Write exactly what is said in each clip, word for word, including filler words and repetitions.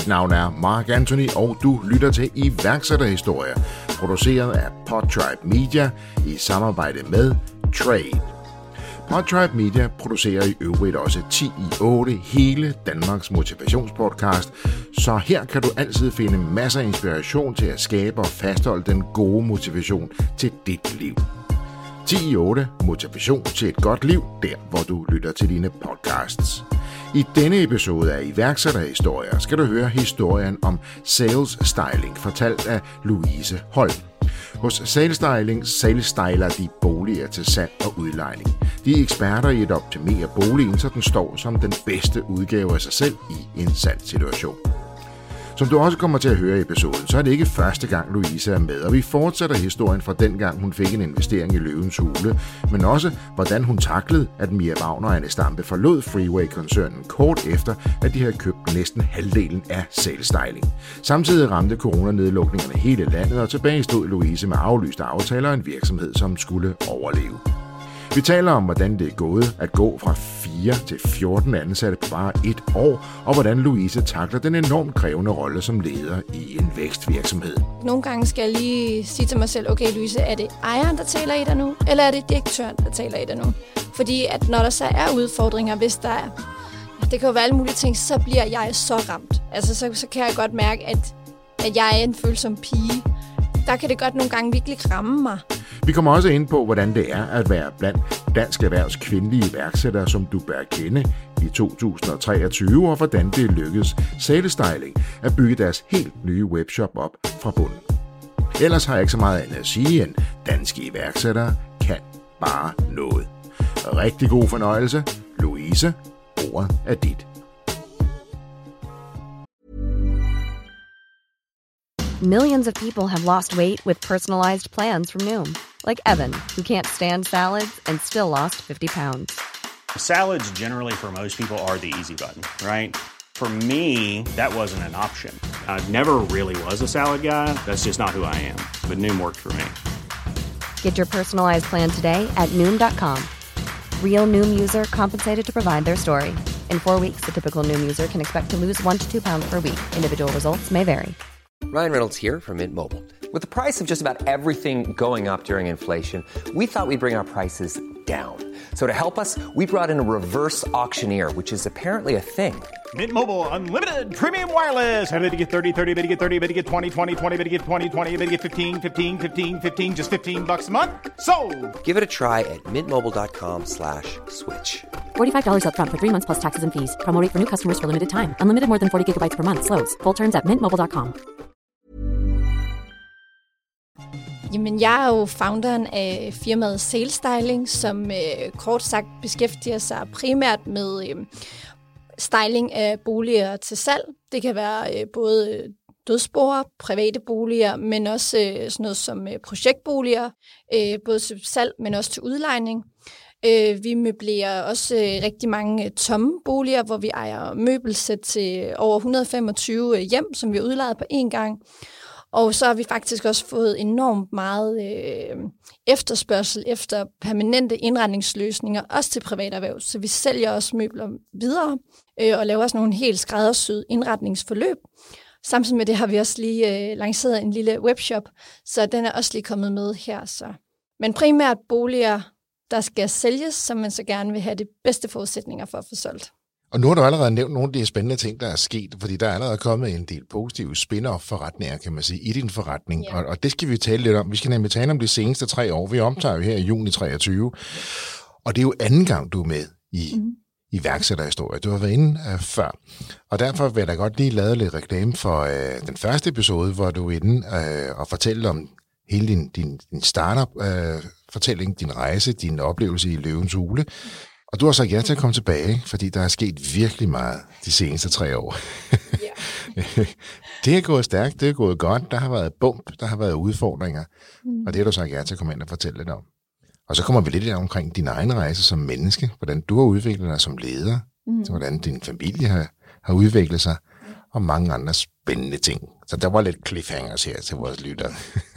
Mit navn er Mark Anthony, og du lytter til iværksætterhistorier, produceret af Podtribe Media i samarbejde med Trade. Podtribe Media producerer i øvrigt også ti i otte hele Danmarks motivationspodcast, så her kan du altid finde masser af inspiration til at skabe og fastholde den gode motivation til dit liv. ti i otte motivation til et godt liv, der hvor du lytter til dine podcasts. I denne episode af iværksætterhistorier skal du høre historien om sales styling, fortalt af Louise Holm. Hos Sales Styling sales styler de boliger til salg og udlejning. De er eksperter i at optimere boligen, så den står som den bedste udgave af sig selv i en salgssituation. Som du også kommer til at høre i episoden, så er det ikke første gang Louise er med, og vi fortsætter historien fra dengang hun fik en investering i Løvens Hule, men også hvordan hun taklede, at Mia Wagner og Anne Stampe forlod Freeway-koncernen kort efter, at de havde købt næsten halvdelen af Sales Styling. Samtidig ramte coronanedlukningerne hele landet, og tilbage stod Louise med aflyste aftaler og en virksomhed, som skulle overleve. Vi taler om, hvordan det er gået at gå fra fire til fjorten ansatte på bare et år, og hvordan Louise takler den enormt krævende rolle som leder i en vækstvirksomhed. Nogle gange skal jeg lige sige til mig selv, okay Louise, er det ejeren, der taler i dig nu, eller er det direktøren, der taler i dig nu? Fordi at når der så er udfordringer, hvis der er, det kan jo være alle mulige ting, så bliver jeg så ramt. Altså så, så kan jeg godt mærke, at, at jeg er en følsom pige. Der kan det godt nogle gange virkelig ramme mig. Vi kommer også ind på, hvordan det er at være blandt Dansk Erhvervs kvindelige iværksættere, som du bør kende i to tusind og treogtyve, og hvordan det lykkedes Sales Styling at bygge deres helt nye webshop op fra bunden. Ellers har jeg ikke så meget andet at sige, end danske iværksættere kan bare noget. Rigtig god fornøjelse. Louise, ordet er dit. Millions of people have lost weight with personalized plans from Noom. Like Evan, who can't stand salads and still lost fifty pounds. Salads generally for most people are the easy button, right? For me, that wasn't an option. I never really was a salad guy. That's just not who I am. But Noom worked for me. Get your personalized plan today at Noom dot com. Real Noom user compensated to provide their story. In four weeks, the typical Noom user can expect to lose one to two pounds per week. Individual results may vary. Ryan Reynolds here from Mint Mobile. With the price of just about everything going up during inflation, we thought we'd bring our prices down. So to help us, we brought in a reverse auctioneer, which is apparently a thing. Mint Mobile Unlimited Premium Wireless. How to get thirty, thirty, how to get thirty, how to get twenty, twenty, twenty, how to get twenty, twenty, how to get fifteen, fifteen, fifteen, fifteen, just fifteen bucks a month? Sold! Give it a try at mintmobile.com slash switch. forty-five dollars up front for three months plus taxes and fees. Promo rate for new customers for limited time. Unlimited more than forty gigabytes per month. Slows full terms at mint mobile dot com. Jamen, jeg er jo founderen af firmaet Sales Styling, som øh, kort sagt beskæftiger sig primært med øh, styling af boliger til salg. Det kan være øh, både dødsboer, private boliger, men også øh, sådan noget som øh, projektboliger, øh, både til salg, men også til udlejning. Øh, vi møblerer også øh, rigtig mange øh, tomme boliger, hvor vi ejer møbelsæt til over et hundrede og femogtyve hjem, som vi har udlejet på én gang. Og så har vi faktisk også fået enormt meget øh, efterspørgsel efter permanente indretningsløsninger, også til privaterhverv. Så vi sælger også møbler videre øh, og laver også nogle helt skræddersyede indretningsforløb. Samtidig med det har vi også lige øh, lanceret en lille webshop, så den er også lige kommet med her. Så. Men primært boliger, der skal sælges, som man så gerne vil have de bedste forudsætninger for at få solgt. Og nu har du allerede nævnt nogle af de spændende ting, der er sket, fordi der er allerede kommet en del positive spin-off-forretninger, kan man sige, i din forretning. Yeah. Og, og det skal vi tale lidt om. Vi skal nemlig tale om de seneste tre år. Vi optager jo her i juni treogtyve. Og det er jo anden gang, du er med i mm. iværksætterhistorie. Du har været inde uh, før. Og derfor vil jeg da godt lige lave lidt reklame for uh, den første episode, hvor du er inde uh, og fortæller om hele din, din, din startup-fortælling, uh, din rejse, din oplevelse i Løvens Hule. Og du har sagt ja til at komme tilbage, fordi der er sket virkelig meget de seneste tre år. Yeah. Det er gået stærkt, det er gået godt, der har været bump, der har været udfordringer, mm. og det har du sagt ja til at komme ind og fortælle lidt om. Og så kommer vi lidt omkring din egen rejse som menneske, hvordan du har udviklet dig som leder, mm. hvordan din familie har, har udviklet sig, og mange andre spændende ting. Så der var lidt cliffhangers her til vores lyttere.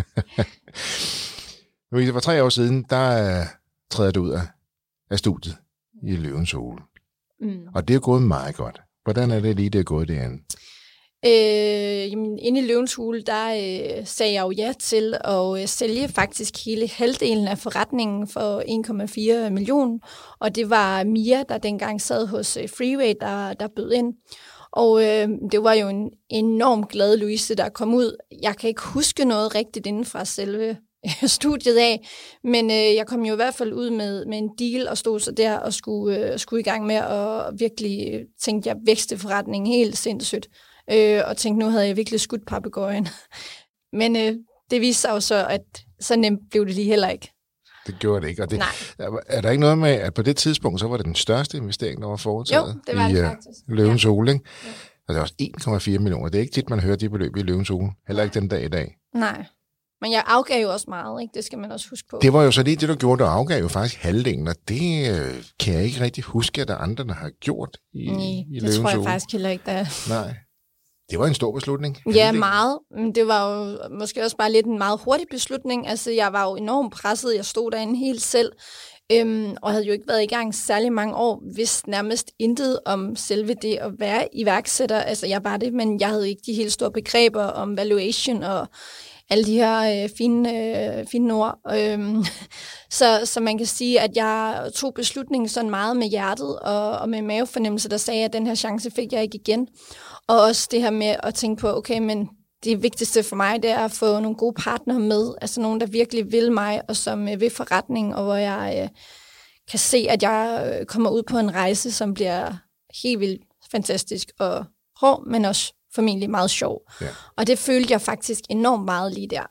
Louise, for tre år siden, der uh, træder du ud af, af studiet i Løvens Hule. Mm. Og det er gået meget godt. Hvordan er det lige, det er gået derinde? Øh, jamen, inde i Løvens Hule, der øh, sagde jeg jo ja til at øh, sælge faktisk hele halvdelen af forretningen for en komma fire millioner, og det var Mia, der dengang sad hos øh, Freeway, der, der bød ind. Og øh, det var jo en enormt glad Louise, der kom ud. Jeg kan ikke huske noget rigtigt inden fra selve studiet af, men øh, jeg kom jo i hvert fald ud med, med en deal og stod så der og skulle, øh, skulle i gang med at virkelig tænkte jeg vækste forretningen helt sindssygt. Øh, og tænkte, nu havde jeg virkelig skudt papegøjen. Men øh, det viste sig jo så, at så nemt blev det lige heller ikke. Det gjorde det ikke. Og det, er, er der ikke noget med, at på det tidspunkt, så var det den største investering, der var foretaget? Jo, det var i, det faktisk. Uh, Løvens ja. Hule, ikke? Ja. Og det er også en komma fire millioner. Det er ikke tit, man hører de beløb i Løvens Hule. Heller ikke den dag i dag. Nej. Men jeg afgav jo også meget, ikke? Det skal man også huske på. Det var jo så lige det, du gjorde. Du afgav jo faktisk halvdelen, og det øh, kan jeg ikke rigtig huske, at der andre, der har gjort i, Nej, i det Løvens tror jeg Hule. faktisk heller ikke, der er. Nej. Det var en stor beslutning. Ja, halvdelen. Meget. Men det var jo måske også bare lidt en meget hurtig beslutning. Altså, jeg var jo enormt presset. Jeg stod derinde helt selv, øhm, og havde jo ikke været i gang særlig mange år, hvis nærmest intet om selve det at være iværksætter. Altså, jeg var det, men jeg havde ikke de helt store begreber om valuation og alle de her øh, fine, øh, fine ord. Øhm, så, så man kan sige, at jeg tog beslutningen sådan meget med hjertet og, og med mavefornemmelse, der sagde, at den her chance fik jeg ikke igen. Og også det her med at tænke på, okay, men det vigtigste for mig, det er at få nogle gode partnere med, altså nogen, der virkelig vil mig, og som øh, vil forretning, og hvor jeg øh, kan se, at jeg øh, kommer ud på en rejse, som bliver helt vildt fantastisk og hård, men også formentlig meget sjov. Ja. Og det følte jeg faktisk enormt meget lige der.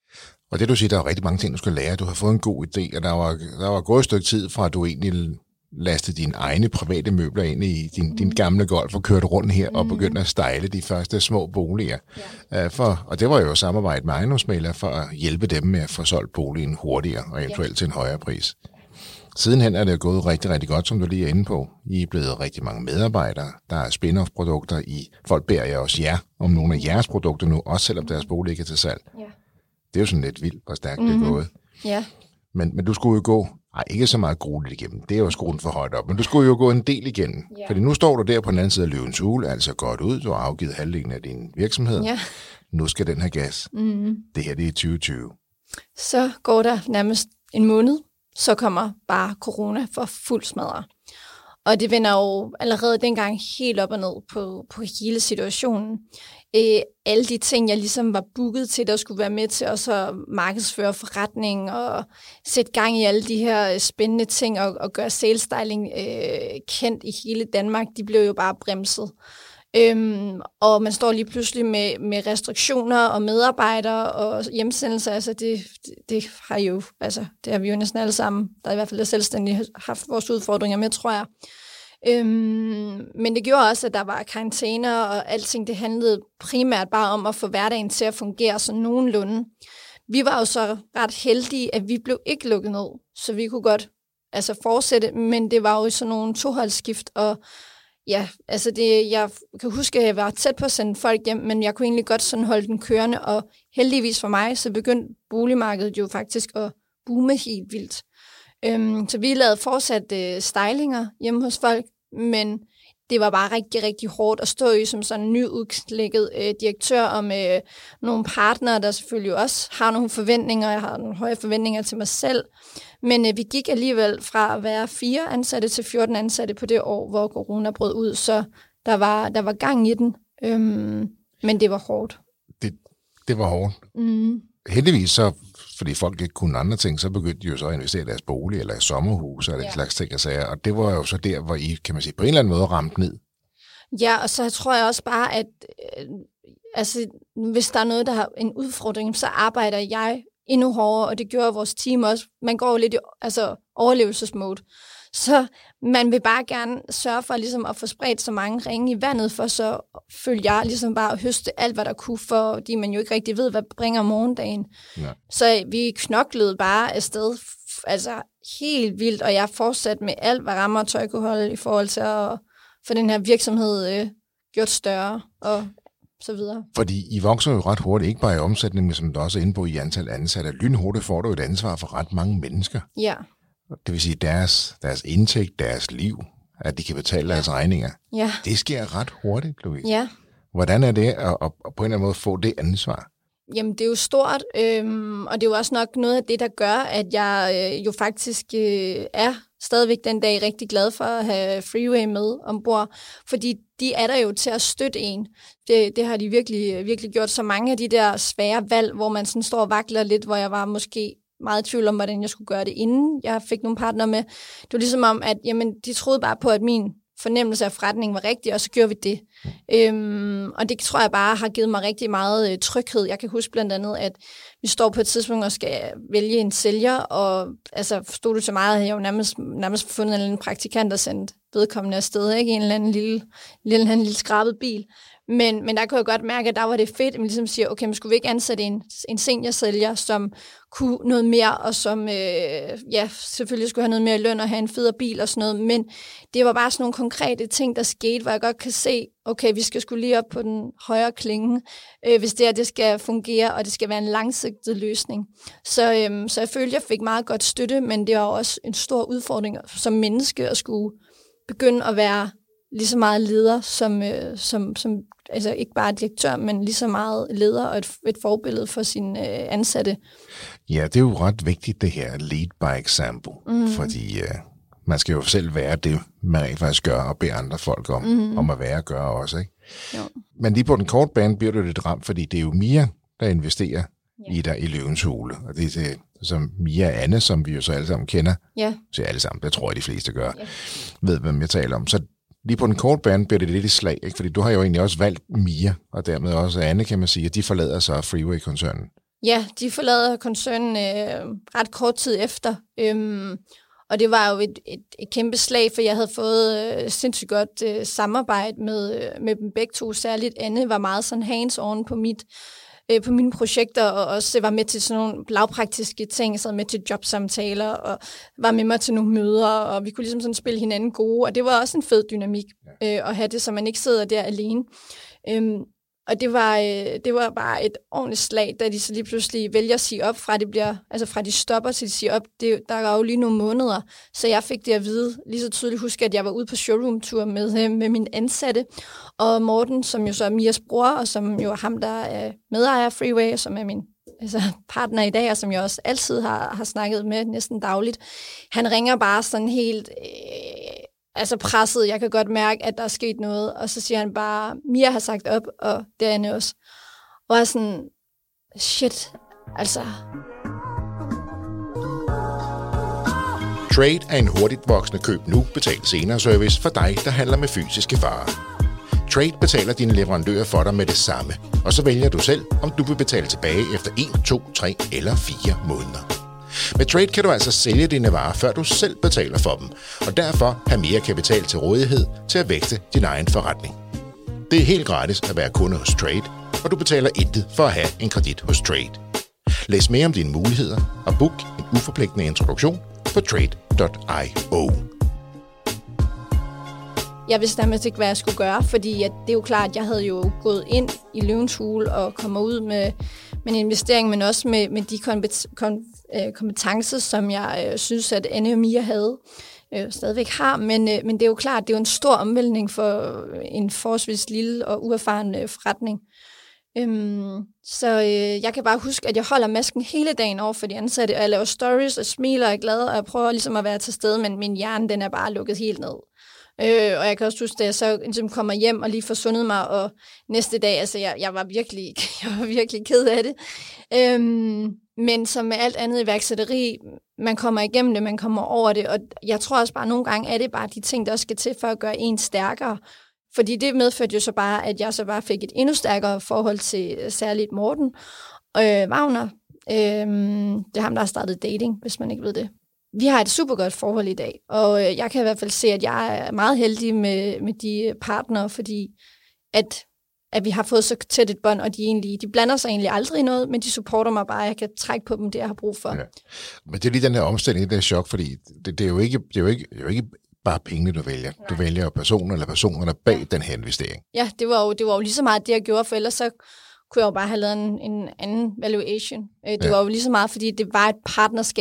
Og det du siger, der er rigtig mange ting, du skal lære. Du har fået en god idé, og der var, der var gået et stykke tid fra, at du egentlig lastede dine egne private møbler ind i din, mm. din gamle Golf og kørte rundt her mm. og begyndte at style de første små boliger. Ja. Uh, for, og det var jo samarbejde med ejendomsmæglere for at hjælpe dem med at få solgt boligen hurtigere og eventuelt ja. til en højere pris. Sidenhen er det gået rigtig, rigtig godt, som du lige er inde på. I er blevet rigtig mange medarbejdere. Der er spin-off-produkter i. Folk beder jeg også jer om nogle af jeres produkter nu, også selvom deres bolig ikke er til salg. Ja. Det er jo sådan lidt vildt, hvor stærkt mm-hmm. det er gået. Ja. Men, men du skulle jo gå, ej, ikke så meget grueligt igennem, det er jo skruen for højt op, men du skulle jo gå en del igennem. Ja. Fordi nu står du der på den anden side af Løvens Hule, altså godt ud, du har afgivet halvdelen af din virksomhed. Ja. Nu skal den have gas. Mm-hmm. Det her, det er tyve tyve. Så går der nærmest en måned, så kommer bare corona for fuld smadre. Og det vender jo allerede dengang helt op og ned på, på hele situationen. Æ, alle de ting, jeg ligesom var booket til, der skulle være med til at så markedsføre forretning og sætte gang i alle de her spændende ting og, og gøre sales styling øh, kendt i hele Danmark, de blev jo bare bremset. Øhm, og man står lige pludselig med, med restriktioner og medarbejdere og hjemsendelser. Altså det, det, det har jo, altså det har vi jo næsten alle sammen, der i hvert fald er selvstændige, haft vores udfordringer med, tror jeg. Øhm, men det gjorde også, at der var karantæner og alting. Det handlede primært bare om at få hverdagen til at fungere sådan nogenlunde. Vi var jo så ret heldige, at vi blev ikke lukket ned, så vi kunne godt altså fortsætte, men det var jo sådan nogle toholdsskift, og ja, altså det, jeg kan huske, at jeg var tæt på at sende folk hjem, men jeg kunne egentlig godt sådan holde den kørende, og heldigvis for mig, så begyndte boligmarkedet jo faktisk at boome helt vildt. Øhm, så vi lavede fortsat øh, stylinger hjemme hos folk, men det var bare rigtig, rigtig hårdt at stå i som sådan en nyudslægget øh, direktør og med øh, nogle partnere, der selvfølgelig også har nogle forventninger. Jeg har nogle høje forventninger til mig selv. Men øh, vi gik alligevel fra at være fire ansatte til fjorten ansatte på det år, hvor corona brød ud. Så der var, der var gang i den, øhm, men det var hårdt. Det, det var hårdt. Mm. Heldigvis så, fordi folk ikke kunne andre ting, så begyndte de jo så at investere i deres bolig eller i sommerhus og den ja. slags ting og sager. Og det var jo så der, hvor I, kan man sige, på en eller anden måde ramte ned. Ja, og så tror jeg også bare, at øh, altså, hvis der er noget, der har en udfordring, så arbejder jeg endnu hårdere, og det gjorde vores team også. Man går jo lidt i altså, overlevelsesmode. Så man vil bare gerne sørge for ligesom, at få spredt så mange ringe i vandet, for så følger jeg ligesom bare at høste alt, hvad der kunne, fordi man jo ikke rigtig ved, hvad bringer morgendagen. Ja. Så vi knoklede bare afsted, altså helt vildt, og jeg fortsatte med alt, hvad rammer og tøj kunne holde i forhold til at få den her virksomhed øh, gjort større og så videre. Fordi I vokser jo ret hurtigt, ikke bare i omsætning, men som du også er inde på i antal ansatte. Lynhurtigt får du et ansvar for ret mange mennesker. Ja. Det vil sige deres, deres indtægt, deres liv, at de kan betale ja. deres regninger. Ja. Det sker ret hurtigt, Louise. Ja. Hvordan er det at, at, at på en eller anden måde få det ansvar? Jamen, det er jo stort, øhm, og det er jo også nok noget af det, der gør, at jeg øh, jo faktisk øh, er stadigvæk den dag rigtig glad for at have Freeway med ombord, fordi de er der jo til at støtte en. Det, det har de virkelig, virkelig gjort. Så mange af de der svære valg, hvor man sådan står og vakler lidt, hvor jeg var måske meget i tvivl om, hvordan jeg skulle gøre det, inden jeg fik nogle partner med. Det var ligesom om, at jamen, de troede bare på, at min fornemmelse af forretningen var rigtig, og så gjorde vi det. Mm. Øhm, og det tror jeg bare har givet mig rigtig meget øh, tryghed. Jeg kan huske blandt andet, at vi står på et tidspunkt og skal vælge en sælger, og altså, forstod du så meget, at jeg jo nærmest, nærmest fundet en eller anden praktikant og sendt vedkommende afsted, ikke? En eller anden lille, lille, lille, lille skrabet bil. Men, men der kunne jeg godt mærke, at der var det fedt, at man ligesom siger, okay, men skulle vi ikke ansætte en, en seniorsælger, som kunne noget mere, og som øh, ja, selvfølgelig skulle have noget mere løn og have en federe bil og sådan noget, men det var bare sådan nogle konkrete ting, der skete, hvor jeg godt kan se, okay, vi skal sgu lige op på den højre klinge, øh, hvis det her, det skal fungere, og det skal være en langsigtet løsning. Så, øh, så jeg følte, jeg fik meget godt støtte, men det var også en stor udfordring som menneske at skulle begynde at være lige så meget leder, som, øh, som, som altså ikke bare direktør, men lige så meget leder og et, et forbillede for sine øh, ansatte. Ja, det er jo ret vigtigt, det her lead by example, mm. fordi øh, man skal jo selv være det, man rent faktisk gør, og bede andre folk om, mm. om at være og gøre også, ikke? Jo. Men lige på den korte bane bliver du lidt ramt, fordi det er jo Mia, der investerer ja. i dig i Løvens Hule, og det er det, som Mia og Anne, som vi jo så alle sammen kender, ja. så alle sammen, det tror jeg, de fleste gør, ja. ved, hvem jeg taler om. Så lige på den korte bane bliver det lidt i slag, ikke? Fordi du har jo egentlig også valgt Mia, og dermed også Anne, kan man sige, at de forlader så Freeway-koncernen. Ja, de forlader koncernen øh, ret kort tid efter, øhm, og det var jo et, et, et kæmpe slag, for jeg havde fået øh, sindssygt godt øh, samarbejde med, øh, med dem begge to. Særligt Anne var meget sådan hands-on på mit øh, på mine projekter, og også var med til sådan nogle lavpraktiske ting, så med til jobsamtaler, og var med mig til nogle møder, og vi kunne ligesom sådan spille hinanden gode, og det var også en fed dynamik øh, at have det, så man ikke sidder der alene. Øhm, og det var, øh, det var bare et ordentligt slag, da de så lige pludselig vælger at sige op, fra det bliver, altså fra de stopper til de siger op, det, der er jo lige nogle måneder, så jeg fik det at vide, lige så tydeligt huske, at jeg var ude på showroom-tur med, med min ansatte, og Morten, som jo så er Mias bror, og som jo er ham, der er medejer af Freeway, som er min altså partner i dag, og som jeg også altid har, har snakket med næsten dagligt, han ringer bare sådan helt øh, altså presset. Jeg kan godt mærke, at der er sket noget, og så siger han bare, Mia har sagt op, og det er Anne også. Og jeg sådan, shit, altså. Trade er en hurtigt voksende køb nu, betalt senere service for dig, der handler med fysiske varer. Trade betaler dine leverandører for dig med det samme, og så vælger du selv, om du vil betale tilbage efter en, to, tre eller fire måneder. Med Trade kan du altså sælge dine varer, før du selv betaler for dem, og derfor have mere kapital til rådighed til at vækste din egen forretning. Det er helt gratis at være kunde hos Trade, og du betaler intet for at have en kredit hos Trade. Læs mere om dine muligheder og book en uforpligtende introduktion på trade punktum io. Jeg vidste nærmest ikke, hvad jeg skulle gøre, fordi at det er jo klart, at jeg havde jo gået ind i Løvens Hule og kommer ud med, med en investering, men også med, med de kompet- kom, øh, kompetencer, som jeg øh, synes, at Anne og Mia havde, øh, stadigvæk har. Men, øh, men det er jo klart, det er jo en stor omvæltning for en forholdsvis lille og uerfaren øh, forretning. Øhm, så øh, jeg kan bare huske, at jeg holder masken hele dagen over for de ansatte, og jeg laver stories og smiler og er glad, og jeg prøver ligesom at være til stede, men min hjerne, den er bare lukket helt ned. Øh, og jeg kan også huske, at jeg så ligesom kommer hjem og lige får sundet mig, og næste dag, altså jeg, jeg, var, virkelig, jeg var virkelig ked af det. Øhm, men som med alt andet iværksætteri, man kommer igennem det, man kommer over det, og jeg tror også bare, nogle gange er det bare de ting, der også skal til for at gøre en stærkere. Fordi det medførte jo så bare, at jeg så bare fik et endnu stærkere forhold til særligt Morten øh, Wagner. Øh, det er ham, der har startet dating, hvis man ikke ved det. Vi har et super godt forhold i dag, og jeg kan i hvert fald se, at jeg er meget heldig med, med de partnere, fordi at, at vi har fået så tæt et bånd, og de, egentlig, de blander sig egentlig aldrig i noget, men de supporter mig bare, jeg kan trække på dem, det jeg har brug for. Ja. Men det er lige den her omstilling, det er chok, fordi det, det, er jo ikke, det, er jo ikke, det er jo ikke bare pengene, du vælger. Nej. Du vælger personen eller personerne bag ja. den her investering. Ja, det var, jo, det var jo lige så meget det, jeg gjorde, for ellers så kunne jeg jo bare have lavet en, en anden valuation. Det ja. var jo lige så meget, fordi det var et partnerskab,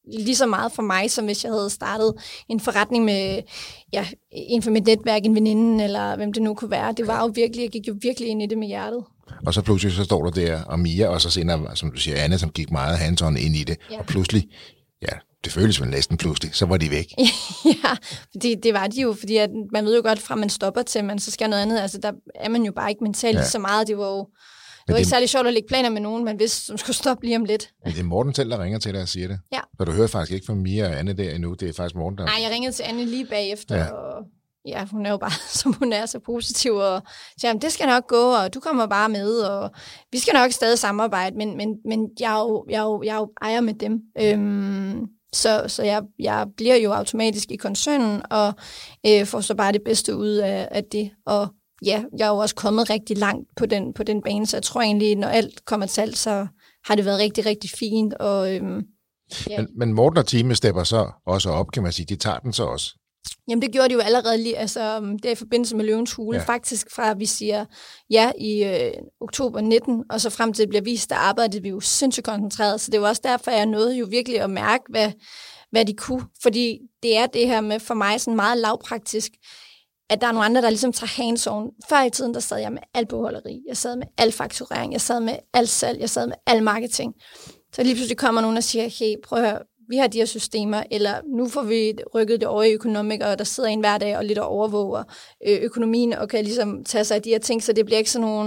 lige så meget for mig, som hvis jeg havde startet en forretning med ja, en for mit netværk, en veninde, eller hvem det nu kunne være. Det var jo virkelig, jeg gik jo virkelig ind i det med hjertet. Og så pludselig så står du der, og Mia, og så senere, som du siger, Anne, som gik meget hands-on ind i det, ja. Og pludselig, ja, det føles vel næsten pludselig, så var de væk. Ja, fordi det var de jo, fordi at man ved jo godt, fra man stopper til, man så skal noget andet, altså der er man jo bare ikke mentalt ja. Så meget, det var jo, det var det, ikke særlig sjovt at lægge planer med nogen, man vidste, som skulle stoppe lige om lidt. Men det er Morten selv, der ringer til dig og siger det. Ja. Så du hører faktisk ikke fra Mia og Anne der endnu, det er faktisk Morten, der... Nej, jeg ringede til Anne lige bagefter, ja. Og ja, hun er jo bare, som hun er, så positiv, og siger, det skal nok gå, og du kommer bare med, og vi skal nok stadig samarbejde, men, men, men jeg, er jo, jeg, er jo, jeg er jo ejer med dem. Øhm, så så jeg, jeg bliver jo automatisk i koncernen, og øh, får så bare det bedste ud af, af det, og ja, jeg er jo også kommet rigtig langt på den, på den bane, så jeg tror egentlig, når alt kommer til alt, så har det været rigtig, rigtig fint. Og, øhm, ja. men, men Morten og teamet stepper så også op, kan man sige, de tager den så også. Jamen det gjorde de jo allerede lige, altså det er i forbindelse med Løvens Hule, ja. Faktisk fra at vi siger ja i øh, oktober nitten, og så frem til det bliver vist, der arbejdede vi jo sindssygt koncentreret, så det var også derfor, jeg nåede jo virkelig at mærke, hvad, hvad de kunne, fordi det er det her med for mig sådan meget lavpraktisk, at der er nogle andre, der ligesom tager hands-on. Før i tiden, der sad jeg med al bogholderi, jeg sad med al fakturering, jeg sad med al salg, jeg sad med al marketing. Så lige pludselig kommer nogen og siger, hey, prøv at høre, vi har de her systemer, eller nu får vi rykket det over i økonomik, og der sidder en hver dag og lidt og overvåger økonomien, og kan ligesom tage sig af de her ting, så det bliver ikke sådan nogle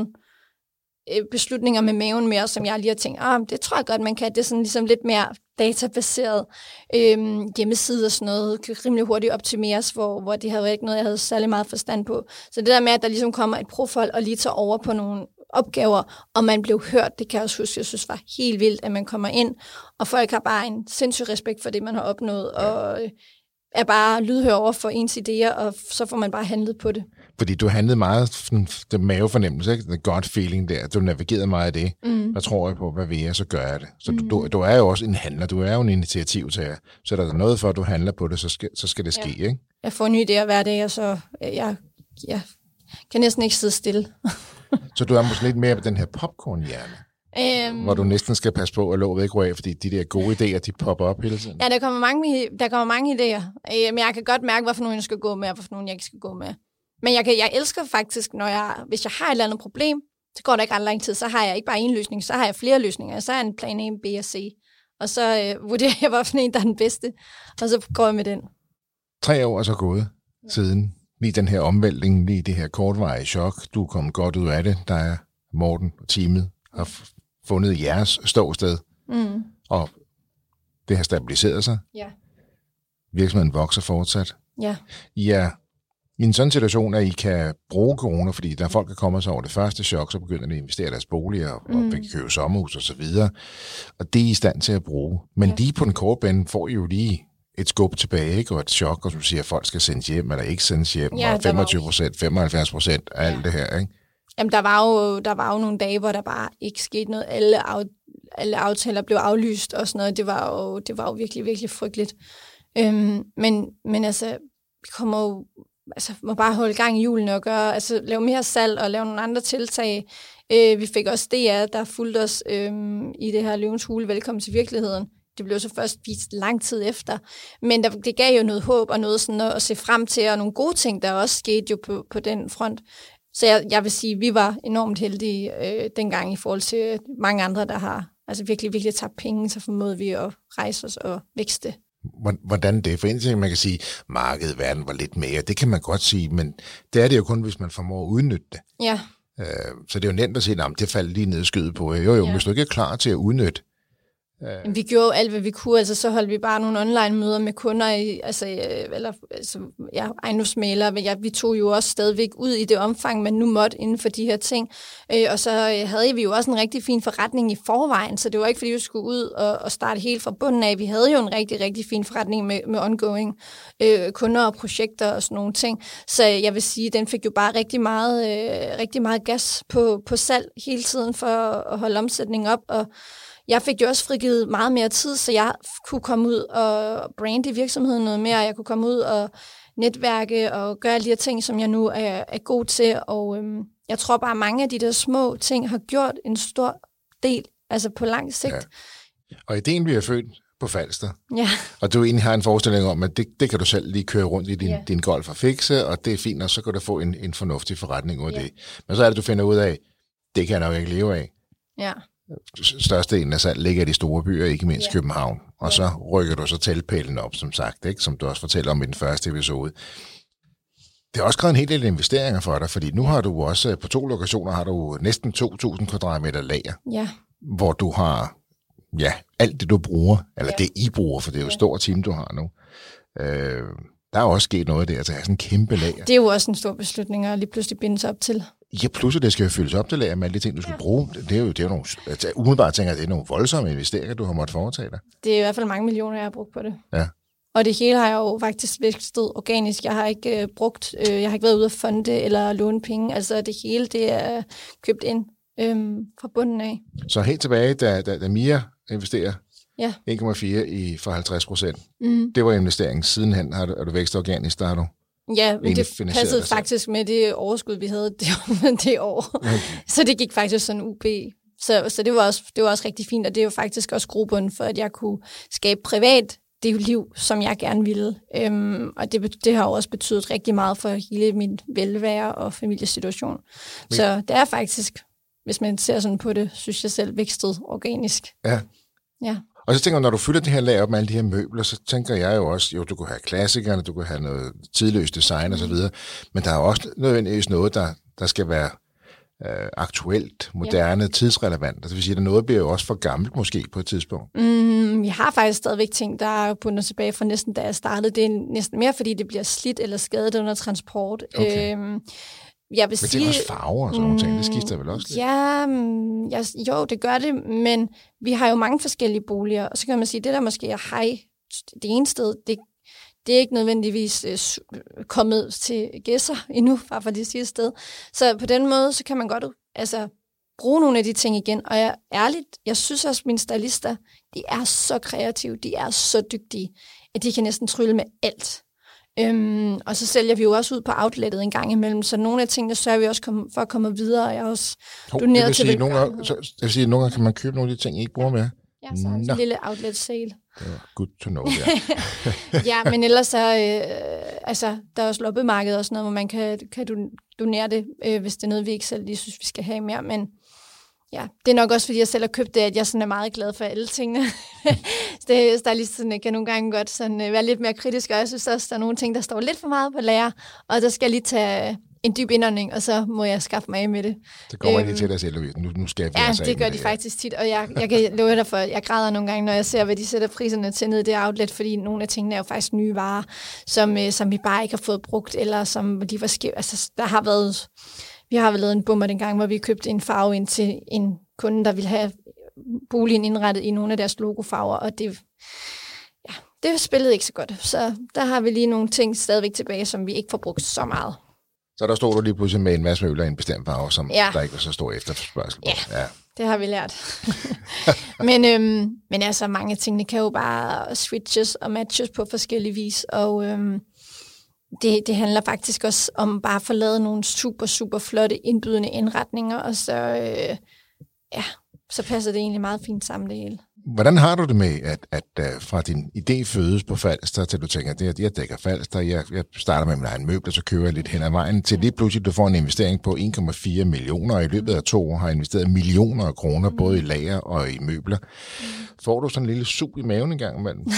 beslutninger med maven mere, som jeg lige har tænkt, ah, det tror jeg godt, man kan. Det er sådan ligesom lidt mere databaseret øhm, hjemmeside og sådan noget, kan rimelig hurtigt optimeres, hvor, hvor det havde ikke noget, jeg havde særlig meget forstand på. Så det der med, at der ligesom kommer et profil og lige tager over på nogle opgaver, og man blev hørt, det kan jeg også huske, jeg synes var helt vildt, at man kommer ind, og folk har bare en sindssyg respekt for det, man har opnået, og øh, er bare lydhør over for ens idéer, og så får man bare handlet på det. Fordi du handlede meget den mavefornemmelse, ikke? The gut feeling der, du navigerede meget af det, mm. der tror jeg på, hvad vi er, så gør jeg det. Så mm. du, du er jo også en handler, du er jo en initiativtager, så der er noget for, at du handler på det, så skal, så skal det ske, ja. Ikke? Jeg får nye idéer hver dag, og så jeg, jeg kan næsten ikke sidde stille. Så du er måske lidt mere på den her popcorn-hjerne, øhm, hvor du næsten skal passe på at låget ikke røg, fordi de der gode idéer, de popper op hele tiden. Ja, der kommer mange, der kommer mange idéer, men jeg kan godt mærke, hvorfor nogen jeg skal gå med, og hvorfor nogen jeg ikke skal gå med. Men jeg, kan, jeg elsker faktisk, når jeg, hvis jeg har et eller andet problem, så går der ikke ret lang tid, så har jeg ikke bare en løsning, så har jeg flere løsninger, så har jeg en plan A, B og C, og så øh, vurderer jeg, hvorfor en, der er den bedste, og så går jeg med den. Tre år er så gået ja. Siden. Lige den her omvæltning, lige det her kortvarige chok, du er kommet godt ud af det, der er Morten og teamet har fundet jeres ståsted, mm. og det har stabiliseret sig. Ja. Virksomheden vokser fortsat. Ja. I er i en sådan situation, at I kan bruge corona, fordi der folk, der kommer sig over det første chok, så begynder de at investere i deres boliger, og mm. og købe sommerhus og så videre, og det er I stand til at bruge. Men ja. Lige på den korte bane får I jo lige et skub tilbage, ikke? Og et chok, og som siger, at folk skal sendes hjem, eller ikke sendes hjem, ja, og femogtyve procent, femoghalvfjerds procent af ja. Alt det her, ikke? Jamen, der var, jo, der var jo nogle dage, hvor der bare ikke skete noget. Alle, af, alle aftaler blev aflyst og sådan noget. Det var jo, det var jo virkelig, virkelig frygteligt. Øhm, men, men altså, vi kommer jo, altså, må bare holde gang i julen og gøre, altså, lave mere salg og lave nogle andre tiltag. Øh, vi fik også D R, der fulgte os øh, i det her Løvens Hule, Velkommen til virkeligheden. Det blev så først vist lang tid efter. Men der, det gav jo noget håb og noget sådan noget at se frem til, og nogle gode ting, der også skete jo på, på den front. Så jeg, jeg vil sige, at vi var enormt heldige øh, dengang i forhold til mange andre, der har altså virkelig, virkelig tabt penge, så formåede vi at rejse os og vækste. Hvordan det? For en ting, man kan sige, at markedet, verden var lidt mere. Det kan man godt sige, men det er det jo kun, hvis man formår at udnytte det. Ja. Øh, så det er jo nemt at sige, at det faldt lige ned i skydet på. Jo, jo, ja. Hvis du ikke er klar til at udnytte. Øh. Vi gjorde alt, hvad vi kunne. Altså, så holdt vi bare nogle online-møder med kunder, i, altså, eller altså, ja, ejendomsmælere. Men ja, vi tog jo også stadigvæk ud i det omfang, man nu måtte inden for de her ting. Øh, og så havde vi jo også en rigtig fin forretning i forvejen, så det var ikke, fordi vi skulle ud og, og starte helt fra bunden af. Vi havde jo en rigtig, rigtig fin forretning med, med ongoing øh, kunder og projekter og sådan nogle ting. Så jeg vil sige, den fik jo bare rigtig meget, øh, rigtig meget gas på, på salg hele tiden for at holde omsætningen op, og jeg fik jo også frigivet meget mere tid, så jeg kunne komme ud og brande virksomheden noget mere. Jeg kunne komme ud og netværke og gøre alle de her ting, som jeg nu er, er god til. Og øhm, jeg tror bare, at mange af de der små ting har gjort en stor del, altså på lang sigt. Ja. Og ideen bliver født på Falster. Ja. Og du egentlig har en forestilling om, at det, det kan du selv lige køre rundt i din, yeah. din Golf og fikse, og det er fint, og så kan du få en, en fornuftig forretning ud af yeah. det. Men så er det, du finder ud af, det kan jeg nok ikke leve af. Ja. Størstedelen af salg ligger i de store byer, ikke mindst yeah. København. Og yeah. så rykker du så teltpælen op, som sagt, ikke? Som du også fortæller om i den første episode. Det har også krævet en hel del investeringer for dig, fordi nu har du også på to lokationer har du næsten to tusind kvadratmeter lager, ja. hvor du har ja, alt det, du bruger, eller ja. det, I bruger, for det er jo et ja. stort team, du har nu. Øh, der er også sket noget der, at have sådan en kæmpe lager. Det er jo også en stor beslutning at lige pludselig binde sig op til. Ja, pludselig det skal jo fyldes op til lager med alle de ting, du skal ja. bruge. Det er jo, det er jo nogle, altså, umiddelbart tænker jeg, det er nogle voldsomme investeringer, du har måttet foretage dig. Det er i hvert fald mange millioner, jeg har brugt på det. Ja. Og det hele har jeg jo faktisk vækstet organisk. Jeg har ikke øh, brugt, øh, jeg har ikke været ude at fonde eller låne penge. Altså det hele, det er købt ind øh, fra bunden af. Så helt tilbage, da, da, da Mia investerer ja. en komma fire i for halvtreds procent. Mm. Det var investeringen. Sidenhen har du, er du vækstet organisk, der har du ja, men det passede faktisk med det overskud, vi havde det, det år. Okay. Så det gik faktisk sådan U B. Så, så det, var også, det var også rigtig fint, og det er jo faktisk også grobunden for, at jeg kunne skabe privat det er jo liv, som jeg gerne ville. Øhm, og det, det har jo også betydet rigtig meget for hele min velvære og familiesituation. Men så det er faktisk, hvis man ser sådan på det, synes jeg selv, vækstet organisk. Ja. Ja. Og så tænker jeg, når du fylder det her lag op med alle de her møbler, så tænker jeg jo også, jo, du kunne have klassikerne, du kunne have noget tidløst design og så videre, men der er også nødvendigvis noget, der, der skal være øh, aktuelt, moderne, ja. tidsrelevant. Det vil sige, at noget bliver jo også for gammelt måske på et tidspunkt. Mm, vi har faktisk stadigvæk ting, der er bundet tilbage fra næsten da jeg startede. Det er næsten mere, fordi det bliver slidt eller skadet under transport. Okay. Øhm, jeg vil men sige, det er også farver og sådan nogle ting, det skifter vel også lidt? Ja, jeg, jo, det gør det, men vi har jo mange forskellige boliger, og så kan man sige, det der måske er hej, det ene sted, det, det er ikke nødvendigvis uh, kommet til gæsser endnu, bare for det sidste sted. Så på den måde, så kan man godt altså, bruge nogle af de ting igen, og jeg ærligt, jeg synes også, mine stylister, de er så kreative, de er så dygtige, at de kan næsten trylle med alt. Øhm, og så sælger vi jo også ud på outlettet en gang imellem, så nogle af tingene sørger vi også kom, for at komme videre, og jeg har også oh, doneret det vil til sige, nogle gange, så, det vil sige, at nogle gange kan man købe nogle af de ting, I ikke bruger med. Ja, så en lille outlet sale. Det var good to know, ja. Ja, men ellers så, øh, altså, der er også loppemarked og sådan noget, hvor man kan, kan donere det, øh, hvis det er noget, vi ikke selv lige synes, vi skal have mere, men ja, det er nok også, fordi jeg selv har købt det, at jeg sådan er meget glad for alle tingene. det, stylisterne kan nogle gange godt sådan, være lidt mere kritisk, og jeg synes også, der er nogle ting, der står lidt for meget på lager, og der skal jeg lige tage en dyb indånding, og så må jeg skaffe mig af med det. Så kommer øhm, I til dig selv, nu, nu skal jeg ja, det, det gør de det faktisk tit, og jeg, jeg kan love dig for, jeg græder nogle gange, når jeg ser, hvad de sætter priserne til ned i det outlet, fordi nogle af tingene er jo faktisk nye varer, som, øh, som vi bare ikke har fået brugt, eller som de var skæv. Altså, der har været... Vi har vel lavet en bummer dengang, hvor vi købte en farve ind til en kunde, der ville have boligen indrettet i nogle af deres logofarver, og det, ja, det spillede ikke så godt. Så der har vi lige nogle ting stadigvæk tilbage, som vi ikke får brugt så meget. Så der stod du lige pludselig med en masse møbler i en bestemt farve, som ja. der ikke var så stor efterspørgsel på. Ja, ja, det har vi lært. men, øhm, men altså, mange tingene kan jo bare switches og matches på forskellige vis, og... Øhm, Det, det handler faktisk også om bare at få lavet nogle super, super flotte indbydende indretninger, og så, øh, ja, så passer det egentlig meget fint sammen det hele. Hvordan har du det med, at, at uh, fra din idé fødes på Falster, til du tænker, at jeg dækker Falster, jeg, jeg starter med min egen møbler, så køber jeg lidt hen ad vejen, til lige pludselig du får en investering på en komma fire millioner, og i løbet af to år har investeret millioner af kroner, mm. både i lager og i møbler. Mm. Får du sådan en lille sug i maven en gang imellem?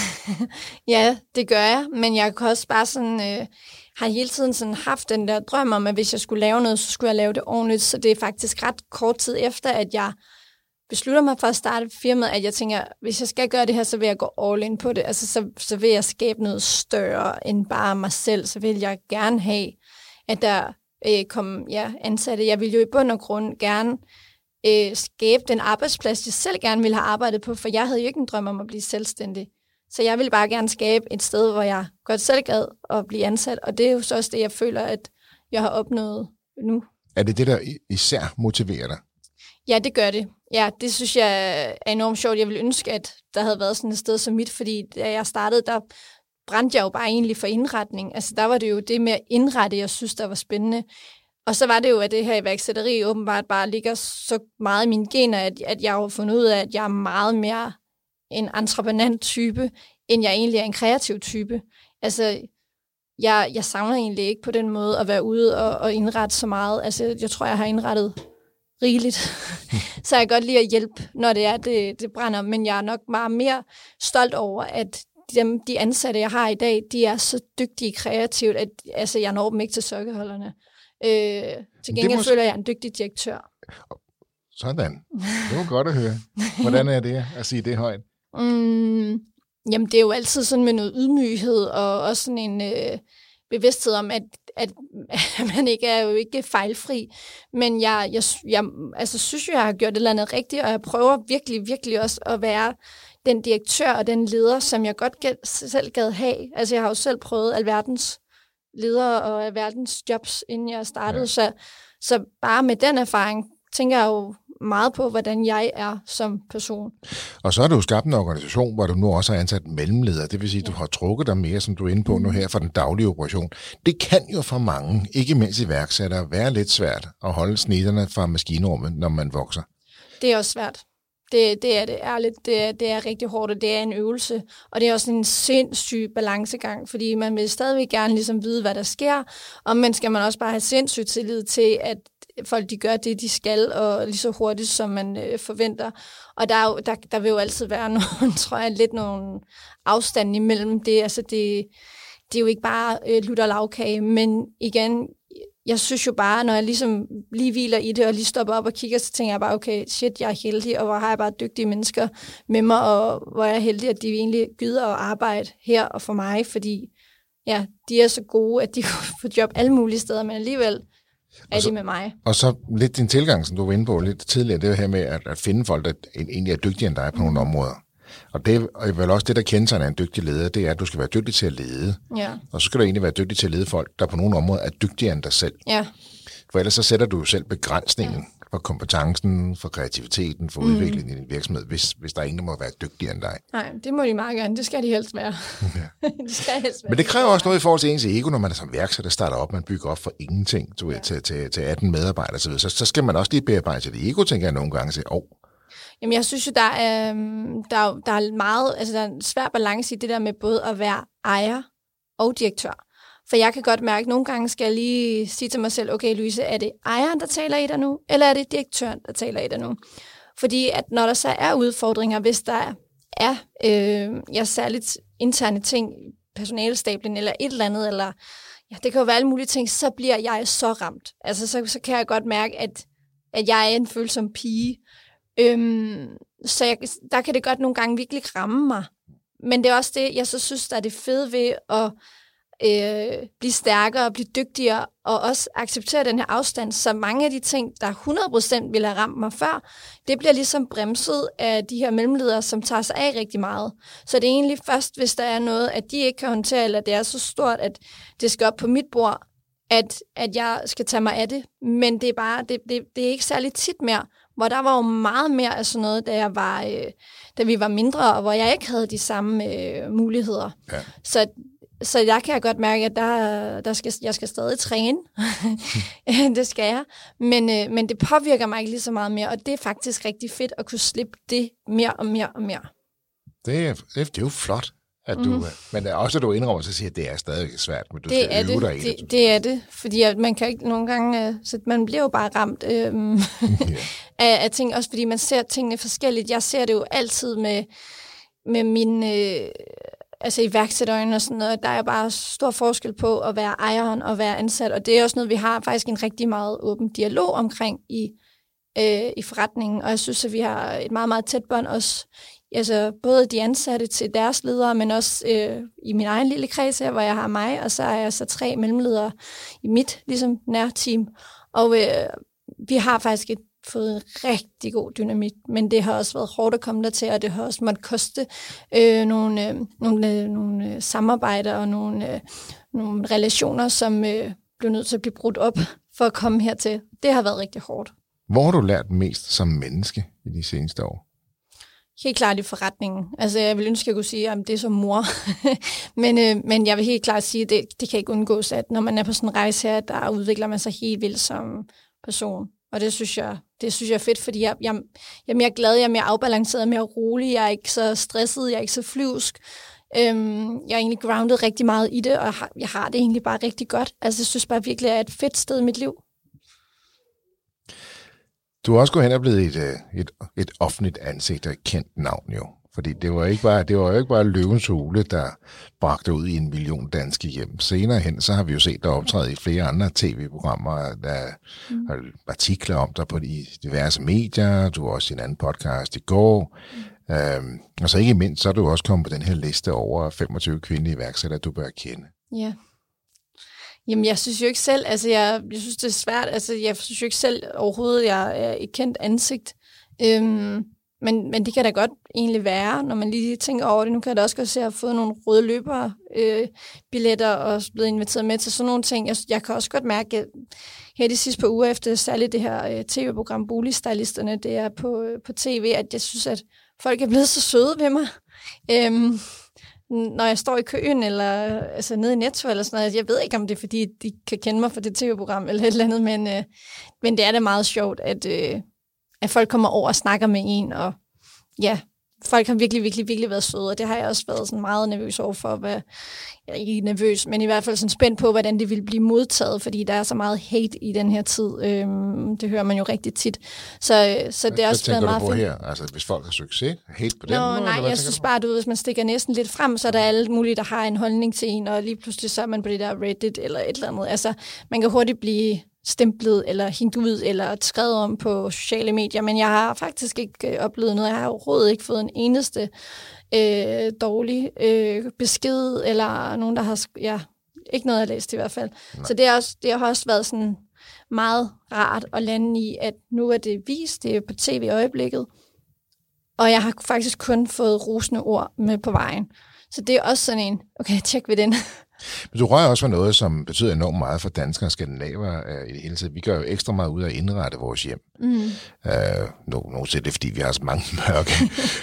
Ja, det gør jeg, men jeg kan også bare sådan, øh, har hele tiden sådan haft den der drøm om, at hvis jeg skulle lave noget, så skulle jeg lave det ordentligt, så det er faktisk ret kort tid efter, at jeg beslutter mig for at starte firmaet, at jeg tænker, hvis jeg skal gøre det her, så vil jeg gå all in på det. Altså, så, så vil jeg skabe noget større end bare mig selv. Så vil jeg gerne have, at der øh, kom ja, ansatte. Jeg vil jo i bund og grund gerne øh, skabe den arbejdsplads, jeg selv gerne ville have arbejdet på, for jeg havde jo ikke en drøm om at blive selvstændig. Så jeg ville bare gerne skabe et sted, hvor jeg godt selv gad at blive ansat, og det er jo så også det, jeg føler, at jeg har opnået nu. Er det det, der især motiverer dig? Ja, det gør det. Ja, det synes jeg er enormt sjovt. Jeg ville ønske, at der havde været sådan et sted som mit, fordi da jeg startede, der brændte jeg jo bare egentlig for indretning. Altså, der var det jo det med at indrette, jeg synes, der var spændende. Og så var det jo, at det her iværksætteri åbenbart bare ligger så meget i mine gener, at, at jeg har fundet ud af, at jeg er meget mere en entreprenant type, end jeg egentlig er en kreativ type. Altså, jeg, jeg savner egentlig ikke på den måde at være ude og, og indrette så meget. Altså, jeg tror, jeg har indrettet rigeligt. Så jeg kan godt lide at hjælpe, når det er, det, det brænder. Men jeg er nok meget mere stolt over, at dem, de ansatte, jeg har i dag, de er så dygtige kreativt, at altså, jeg når dem ikke til sokkeholderne. Øh, til gengæld må... føler jeg, jeg er en dygtig direktør. Sådan. Det var godt at høre. Hvordan er det at sige det højt? Mm, jamen, det er jo altid sådan med noget ydmyghed, og også sådan en øh, bevidsthed om, at, at man ikke er jo ikke fejlfri. Men jeg, jeg, jeg altså, synes jo, jeg har gjort et eller andet rigtigt, og jeg prøver virkelig, virkelig også at være den direktør og den leder, som jeg godt gad, selv gad have. Altså, jeg har jo selv prøvet alverdens ledere og alverdens jobs, inden jeg startede. Ja. Så, så bare med den erfaring, tænker jeg jo meget på, hvordan jeg er som person. Og så har du skabt en organisation, hvor du nu også har ansat mellemledere. Det vil sige, at du har trukket dig mere, som du er inde på nu her, for den daglige operation. Det kan jo for mange, ikke mindst iværksættere, være lidt svært at holde snitterne fra maskinrummet, når man vokser. Det er også svært. Det, det er det ærligt. Det er, det er rigtig hårdt, og det er en øvelse. Og det er også en sindssyg balancegang, fordi man vil stadigvæk gerne ligesom vide, hvad der sker. Og men skal man også bare have sindssygt tillid til, at folk de gør det, de skal, og lige så hurtigt, som man øh, forventer. Og der, er jo, der, der vil jo altid være nogle, tror jeg, lidt nogle afstand imellem det. Altså det, det er jo ikke bare øh, lutter lavkage, men igen, jeg synes jo bare, når jeg ligesom lige hviler i det, og lige stopper op og kigger, så tænker jeg bare, okay, shit, jeg er heldig, og hvor har jeg bare dygtige mennesker med mig, og hvor jeg er heldig, at de egentlig gider at arbejde her og for mig, fordi ja, de er så gode, at de kan få job alle mulige steder, men alligevel er så, de med mig. Og så lidt din tilgang, som du var inde på lidt tidligere, det her med at, at finde folk, der egentlig er dygtigere end dig på nogle områder. Og det er vel også det, der kendetegner en dygtig leder, det er, at du skal være dygtig til at lede. Ja. Og så skal du egentlig være dygtig til at lede folk, der på nogle områder er dygtigere end dig selv. Ja. For ellers så sætter du jo selv begrænsningen for kompetencen, for kreativiteten, for mm. udviklingen i din virksomhed, hvis, hvis der er ingen, der må være dygtigere end dig. Nej, det må de meget gerne. Det skal de helst være. Ja. det skal helst være. Men det kræver også noget i forhold til ens ego, når man er som værksætter, starter op, man bygger op for ingenting du ja. til, til, til atten medarbejdere osv. Så, så skal man også lige bearbejde sit ego, tænker jeg nogle gange, og sige, åh, oh, Jamen, jeg synes jo, der er, der, er, der er meget, altså der er en svær balance i det der med både at være ejer og direktør. For jeg kan godt mærke, at nogle gange skal jeg lige sige til mig selv, okay, Louise, er det ejeren, der taler i dig nu, eller er det direktøren, der taler i dig nu? Fordi at når der så er udfordringer, hvis der er øh, ja, særligt interne ting, personalestablen eller et eller andet, eller ja, det kan jo være alle mulige ting, så bliver jeg så ramt. Altså, så, så kan jeg godt mærke, at, at jeg er en følsom pige. Øhm, så jeg, der kan det godt nogle gange virkelig ramme mig. Men det er også det, jeg så synes, der er det fede ved at øh, blive stærkere og blive dygtigere, og også acceptere den her afstand, så mange af de ting, der hundrede procent ville have ramt mig før, det bliver ligesom bremset af de her mellemledere, som tager sig af rigtig meget. Så det er egentlig først, hvis der er noget, at de ikke kan håndtere, eller det er så stort, at det skal op på mit bord, at, at jeg skal tage mig af det. Men det er bare, det, det, det er ikke særlig tit mere, hvor der var jo meget mere af sådan noget, da, jeg var, øh, da vi var mindre, og hvor jeg ikke havde de samme øh, muligheder. Ja. Så, så der kan jeg godt mærke, at der, der skal, jeg skal stadig træne. Det skal jeg. Men, øh, men det påvirker mig ikke lige så meget mere, og det er faktisk rigtig fedt at kunne slippe det mere og mere og mere. Det er, det er jo flot. At du, mm. Men også at du indrømmer sig og siger, at det er stadig svært, men du det skal øve det. dig i det. det. Det er det, fordi at man kan ikke nogle gange, så man bliver jo bare ramt øhm, yeah. af, af ting, også fordi man ser tingene forskelligt. Jeg ser det jo altid med, med mine øh, altså iværksætterøjne og sådan noget. Der er bare stor forskel på at være ejeren og være ansat, og det er også noget, vi har faktisk en rigtig meget åben dialog omkring i, øh, i forretningen, og jeg synes, at vi har et meget, meget tæt bånd også. Altså både de ansatte til deres ledere, men også øh, i min egen lille kreds her, hvor jeg har mig, og så er jeg så tre mellemledere i mit ligesom nærteam. Og øh, vi har faktisk et, fået en rigtig god dynamik, men det har også været hårdt at komme der til, og det har også måttet koste øh, nogle, øh, nogle, øh, nogle øh, samarbejder og nogle, øh, nogle relationer, som øh, blev nødt til at blive brudt op for at komme hertil. Det har været rigtig hårdt. Hvor har du lært mest som menneske i de seneste år? Helt klart i forretningen. Altså, jeg vil ønske, at jeg kunne sige, at det er som mor. men, øh, men jeg vil helt klart sige, at det, det kan ikke undgås, at når man er på sådan en rejse her, der udvikler man sig helt vildt som person. Og det synes jeg, det synes jeg er fedt, fordi jeg, jeg, jeg er mere glad, jeg er mere afbalanceret, jeg er mere rolig, jeg er ikke så stresset, jeg er ikke så flyvsk. Øhm, jeg er egentlig grounded rigtig meget i det, og jeg har, jeg har det egentlig bare rigtig godt. Altså, jeg synes bare virkelig, at det er et fedt sted i mit liv. Du er også gået hen og blevet et, et, et offentligt ansigt og et kendt navn jo. Fordi det var, ikke bare, det var jo ikke bare Løvens Hule, der bragte ud i en million danske hjem. Senere hen, så har vi jo set dig optræde i flere andre tv-programmer, der mm. har artikler om dig på de diverse medier. Du har også en anden podcast i går. Mm. Øhm, og så ikke mindst, så er du også kommet på den her liste over femogtyve kvindelige iværksættere, du bør kende. Ja. Jamen, jeg synes jo ikke selv, altså jeg, jeg synes, det er svært, altså jeg synes jo ikke selv overhovedet, jeg er et kendt ansigt. Øhm, men, men det kan da godt egentlig være, når man lige tænker over det. Nu kan jeg da også godt se, at jeg har fået nogle røde løbere, øh, billetter og blevet inviteret med til sådan nogle ting. Jeg, jeg kan også godt mærke, at her de sidste par uger efter, særligt det her øh, tv-program Boligstylisterne, det er på, øh, på tv, at jeg synes, at folk er blevet så søde ved mig. Øhm, når jeg står i køen, eller altså nede i Netto, eller sådan noget. Jeg ved ikke, om det er, fordi de kan kende mig for det tv-program, eller et eller andet, men, øh, men det er da meget sjovt, at, øh, at folk kommer over og snakker med en, og ja, folk har virkelig, virkelig, virkelig været søde, og det har jeg også været sådan meget nervøs over for, hvad, jeg er ikke nervøs, men i hvert fald sådan spændt på, hvordan det vil blive modtaget, fordi der er så meget hate i den her tid. Øhm, det hører man jo rigtig tit. Så, så det er også været meget fedt. Hvad tænker du på her? Altså, hvis folk har succes, hate på den Nå, måde? Nej, jeg synes bare, du, hvis man stikker næsten lidt frem, så er der alle mulige, der har en holdning til en, og lige pludselig så er man på det der Reddit eller et eller andet. Altså, man kan hurtigt blive stemplet eller hængt ud eller skrevet om på sociale medier, men jeg har faktisk ikke oplevet noget. Jeg har overhovedet ikke fået en eneste øh, dårlig øh, besked, eller nogen, der har... Ja, ikke noget, jeg har læst i hvert fald. Nej. Så det, er også, det har også været sådan meget rart at lande i, at nu er det vist, det er på tv i øjeblikket, og jeg har faktisk kun fået rosende ord med på vejen. Så det er også sådan en, okay, tjek ved den. Men du rører også for noget, som betyder enormt meget for danskere og skandinaver øh, i det hele taget. Vi gør jo ekstra meget ud af at indrette vores hjem. Mm. Øh, Nogle no, siger det, fordi vi har så mange mørke,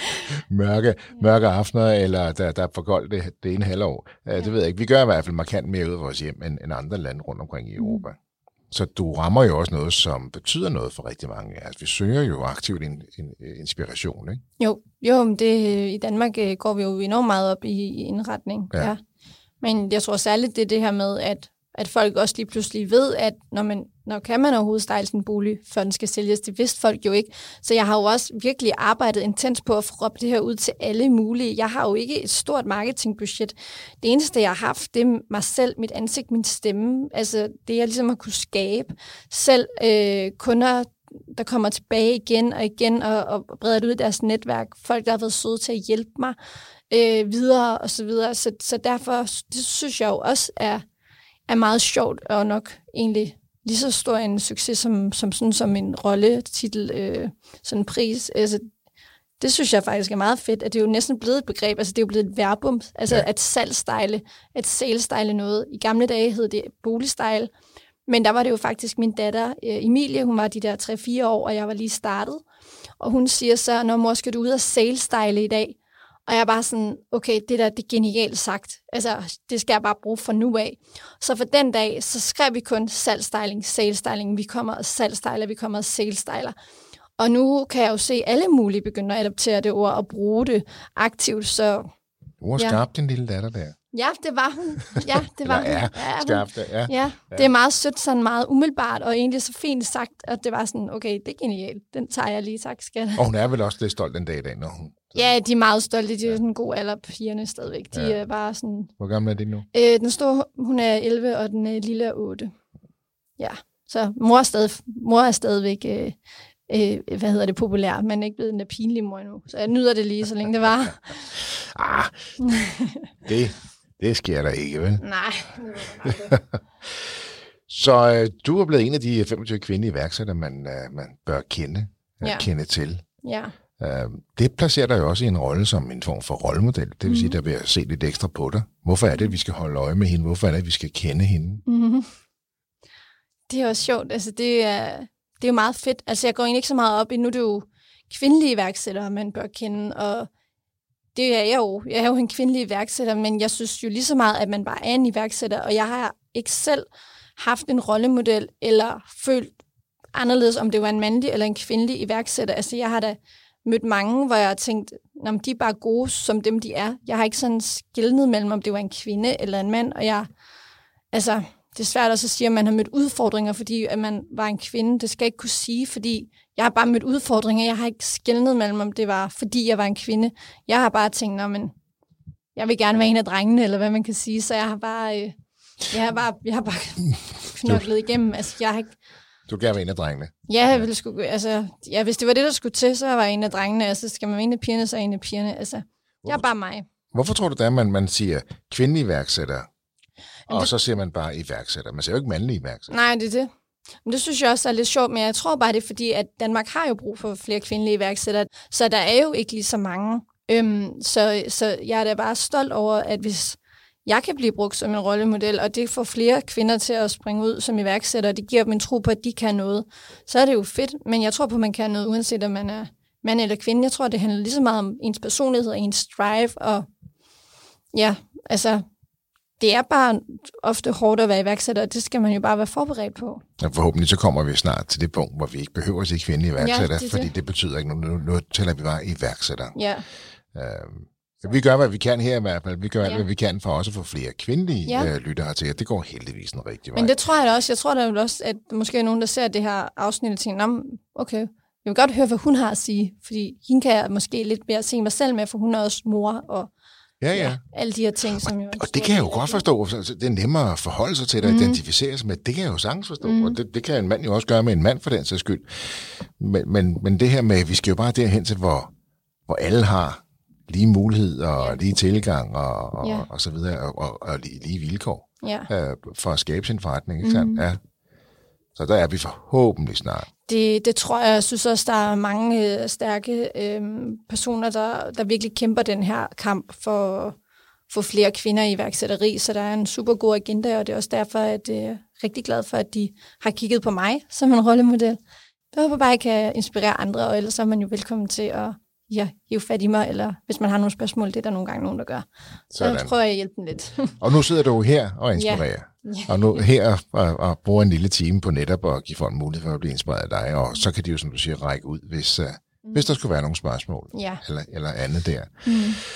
mørke, mørke aftener, eller der, der er for koldt det, det ene halvår. Øh, ja. Det ved jeg ikke. Vi gør i hvert fald markant mere ud af vores hjem, end, end andre lande rundt omkring i Europa. Mm. Så du rammer jo også noget, som betyder noget for rigtig mange. Altså, vi søger jo aktivt in, in, inspiration, ikke? Jo, jo men det, i Danmark går vi jo enormt meget op i, i indretning. Ja. Ja. Men jeg tror særligt, det er det her med, at, at folk også lige pludselig ved, at når, man, når kan man overhovedet style sin bolig, før den skal sælges. Det vidste folk jo ikke. Så jeg har jo også virkelig arbejdet intens på at få råbt det her ud til alle mulige. Jeg har jo ikke et stort marketingbudget. Det eneste, jeg har haft, det er mig selv, mit ansigt, min stemme. Altså det, jeg ligesom har kunne skabe. Selv øh, kunder, der kommer tilbage igen og igen og, og breder det ud i deres netværk. Folk, der har været søde til at hjælpe mig øh, videre og så videre. Så, så derfor, det synes jeg jo også er, er meget sjovt og nok egentlig lige så stor en succes som, som, sådan, som en rolletitel, øh, sådan en pris. Altså, det synes jeg faktisk er meget fedt, at det er jo næsten blevet et begreb, altså det er jo blevet et verbum, altså ja. At salgstyle, at salestyle noget. I gamle dage hed det boligstyle, men der var det jo faktisk min datter, Emilie, hun var de der tre fire år, og jeg var lige startet, og hun siger så, når mor, skal du ud og salestyle i dag? Og jeg er bare sådan, okay, det der, det er genialt sagt. Altså, det skal jeg bare bruge fra nu af. Så for den dag, så skrev vi kun salgstyling, salestyling. Vi kommer og salgstyler, vi kommer og salestyler. Og nu kan jeg jo se alle mulige begynde at adoptere det ord og bruge det aktivt, så... Du har skabt din lille datter der. Ja, det var hun. Ja, det var hun. Ja, skabt det, ja. Ja, det er meget sødt, sådan meget umiddelbart, og egentlig så fint sagt, at det var sådan, okay, det er genialt. Den tager jeg lige, tak skat. Og hun er vel også lidt stolt den dag i dag, når hun... Ja, de er meget stolte. De er sådan en god alder, pigerne stadigvæk. De ja. er bare sådan... Hvor gammel er de nu? Øh, den store, hun er elleve, og den øh, lille er otte. Ja, så mor er, stadig, mor er stadigvæk... Øh, øh, hvad hedder det, populær, men ikke blevet en pinlig mor endnu. Så jeg nyder det lige, så længe det var. ah, det, det sker der ikke, vel? Nej. Så øh, du er blevet en af de femogtyve kvindelige iværksættere, man, øh, man bør kende, øh, ja. kende til. Ja. Øh, det placerer dig jo også i en rolle som en form for rollemodel. Det vil mm. sige, der vil jeg se lidt ekstra på dig. Hvorfor er det, at vi skal holde øje med hende? Hvorfor er det, at vi skal kende hende? Mm. Det er også sjovt. Altså, det er... Det er jo meget fedt. Altså, jeg går egentlig ikke så meget op i, nu er det jo kvindelige iværksættere, man bør kende, og det er jeg jo. Jeg er jo en kvindelig iværksætter, men jeg synes jo lige så meget, at man bare er en iværksætter, og jeg har ikke selv haft en rollemodel, eller følt anderledes, om det var en mandlig eller en kvindelig iværksætter. Altså, jeg har da mødt mange, hvor jeg har tænkt, om de er bare gode, som dem de er. Jeg har ikke sådan skilnet mellem, om det var en kvinde eller en mand, og jeg, altså, det er svært også at sige, at man har mødt udfordringer, fordi at man var en kvinde. Det skal jeg ikke kunne sige, fordi jeg har bare mødt udfordringer. Jeg har ikke skilnet mellem, om det var, fordi jeg var en kvinde. Jeg har bare tænkt, nå, men jeg vil gerne være en af drengene, eller hvad man kan sige, så jeg har bare, øh, jeg har bare, jeg har bare knoklet igennem. Altså, jeg har ikke... Du vil gerne være en af drengene? Ja, jeg ville sgu, altså, ja, hvis det var det, der skulle til, så var jeg en af drengene. Altså, skal man være en af pigerne, så er jeg en af pigerne. Altså, jeg er bare mig. Hvorfor tror du, det er, at man, man siger kvindelige iværksætter, og det... så siger man bare iværksætter? Man siger jo ikke mandlige iværksætter. Nej, det er det. Men det synes jeg også er lidt sjovt, men jeg tror bare, det er fordi, at Danmark har jo brug for flere kvindelige iværksættere, så der er jo ikke lige så mange. Øhm, så, så jeg er da bare stolt over, at hvis jeg kan blive brugt som en rollemodel, og det får flere kvinder til at springe ud som iværksætter, og det giver dem en tro på, at de kan noget, så er det jo fedt. Men jeg tror på, at man kan noget, uanset om man er mand eller kvinde. Jeg tror, det handler lige så meget om ens personlighed og ens drive, og ja, altså, det er bare ofte hårdt at være iværksætter, og det skal man jo bare være forberedt på. Og forhåbentlig så kommer vi snart til det punkt, hvor vi ikke behøver at sige kvindelige iværksætter, ja, det fordi det. det betyder ikke noget. Nu tæller vi bare iværksætter. Ja. Øhm, vi gør, hvad vi kan her i hvert fald. Vi gør, ja. hvad vi kan for også at få flere kvindelige ja. øh, lyttere til, og det går heldigvis en rigtig vej. Men det tror jeg da også. Jeg tror da også, at måske er nogen, der ser det her afsnit og tænker, okay, jeg vil godt høre, hvad hun har at sige, fordi hende kan jeg måske lidt mere se mig selv med, for hun er også mor og Ja, ja. ja, alle de her ting, som jo... Og, og det kan jeg jo godt forstå. Det er nemmere at forholde sig til det og mm. identificere sig med. Det kan jeg jo sagtens forstå. Mm. Og det, det kan en mand jo også gøre med en mand for den sags skyld. Men, men, men det her med, vi skal jo bare derhen til, hvor, hvor alle har lige mulighed og ja. lige tilgang og, og, ja. og så videre, og, og, og lige, lige vilkår ja. øh, for at skabe sin forretning. Ikke sandt? Mm. Ja. Så der er vi forhåbentlig snart. Det, det tror jeg, jeg synes også, der er mange øh, stærke øh, personer, der, der virkelig kæmper den her kamp for, for flere kvinder i iværksætteri, så der er en super god agenda, og det er også derfor, at jeg er rigtig glad for, at de har kigget på mig som en rollemodel. Jeg håber bare, at jeg kan inspirere andre, og ellers er man jo velkommen til at ja, hive fat i mig, eller hvis man har nogle spørgsmål, det er der nogle gange nogen, der gør. Så Sådan. jeg prøver jeg at hjælpe dem lidt. Og nu sidder du her og inspirerer. Ja. Ja. Og nu her og, og bruger en lille time på netop at give folk mulighed for at blive inspireret af dig, og så kan de jo, som du siger, række ud, hvis, uh, mm. hvis der skulle være nogle spørgsmål, ja. eller, eller andet der. Mm.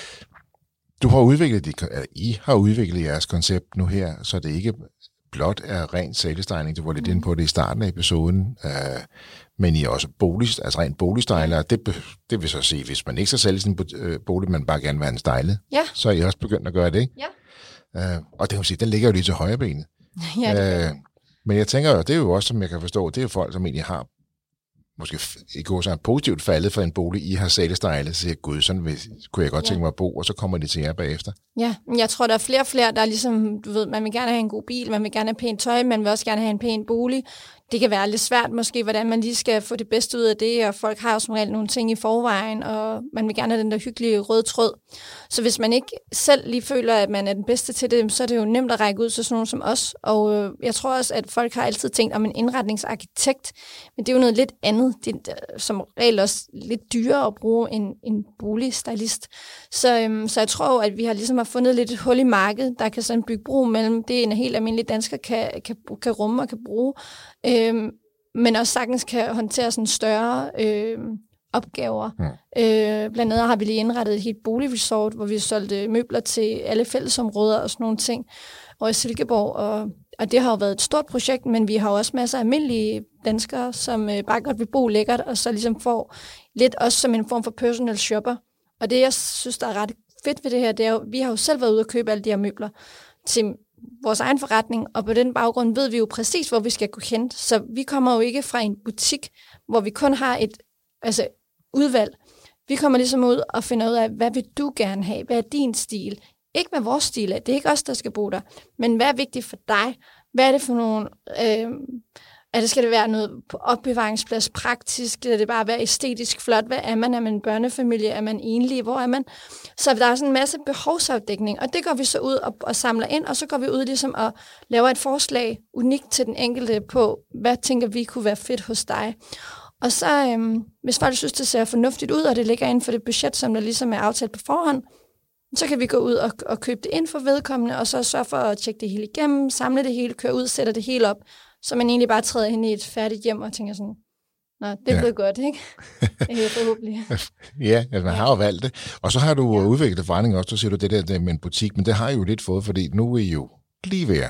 Du har udviklet, de, eller I har udviklet jeres koncept nu her, så det ikke blot er ren sælestegning, du var lidt mm. inde på det i starten af episoden, uh, men I er også bolig, altså rent boligstyler, ja. det, det vil så sige, hvis man ikke skal sælge sin bolig, men bare gerne vil have en stylet, ja. så er I også begyndt at gøre det, ikke? Ja. Uh, og det vil sige, den ligger jo lige til højre benet. Ja, uh, men jeg tænker jo, det er jo også, som jeg kan forstå, det er jo folk, som egentlig har måske i går så positivt faldet for en bolig, I har sælestejlet, så siger gud, sådan vil, kunne jeg godt ja. tænke mig at bo, og så kommer de til jer bagefter. Ja, jeg tror, der er flere og flere, der er ligesom, du ved, man vil gerne have en god bil, man vil gerne have pænt tøj, man vil også gerne have en pæn bolig. Det kan være lidt svært måske, hvordan man lige skal få det bedste ud af det, og folk har jo som regel nogle ting i forvejen, og man vil gerne have den der hyggelige røde tråd. Så hvis man ikke selv lige føler, at man er den bedste til det, så er det jo nemt at række ud til sådan nogen som os. Og øh, jeg tror også, at folk har altid tænkt om en indretningsarkitekt, men det er jo noget lidt andet. Det er som regel også lidt dyrere at bruge en, en boligstylist. Så, øhm, så jeg tror, at vi har ligesom har fundet lidt et hul i markedet, der kan sådan bygge bro mellem det, en helt almindelig dansker kan, kan, kan rumme og kan bruge, øhm, men også sagtens kan håndtere sådan større øhm, opgaver. Mm. Øh, blandt andet har vi lige indrettet et helt boligresort, hvor vi solgte møbler til alle fællesområder og sådan nogle ting, og i Silkeborg, og, og det har jo været et stort projekt, men vi har også masser af almindelige danskere, som øh, bare godt vil bo lækkert, og så ligesom får lidt også som en form for personal shopper. Og det, jeg synes, der er ret fedt ved det her, det er jo, vi har jo selv været ude og købe alle de her møbler til vores egen forretning, og på den baggrund ved vi jo præcis, hvor vi skal gå hen. Så vi kommer jo ikke fra en butik, hvor vi kun har et altså, udvalg. Vi kommer ligesom ud og finder ud af, hvad vil du gerne have? Hvad er din stil? Ikke hvad vores stil er, det er ikke os, der skal bo der, men hvad er vigtigt for dig? Hvad er det for nogle... Øh, Er det, skal det være noget på opbevaringsplads, praktisk? Skal det bare være æstetisk flot? Hvad er man? Er man en børnefamilie? Er man enlig? Hvor er man? Så der er sådan en masse behovsafdækning, og det går vi så ud og, og samler ind, og så går vi ud ligesom og laver et forslag unikt til den enkelte på, hvad tænker vi kunne være fedt hos dig? Og så, øhm, hvis folk synes, det ser fornuftigt ud, og det ligger inden for det budget, som der ligesom er aftalt på forhånd, så kan vi gå ud og, og købe det ind for vedkommende, og så sørge for at tjekke det hele igennem, samle det hele, køre ud, sætte det hele op, så man egentlig bare træder ind i et færdigt hjem og tænker sådan, nå, det er Ja. blevet godt, ikke? Det er forhåbentlig. Ja, altså man har jo valgt det. Og så har du ja. udviklet forretning også, så siger du det der, der med en butik, men det har I jo lidt fået, fordi nu er I jo lige ved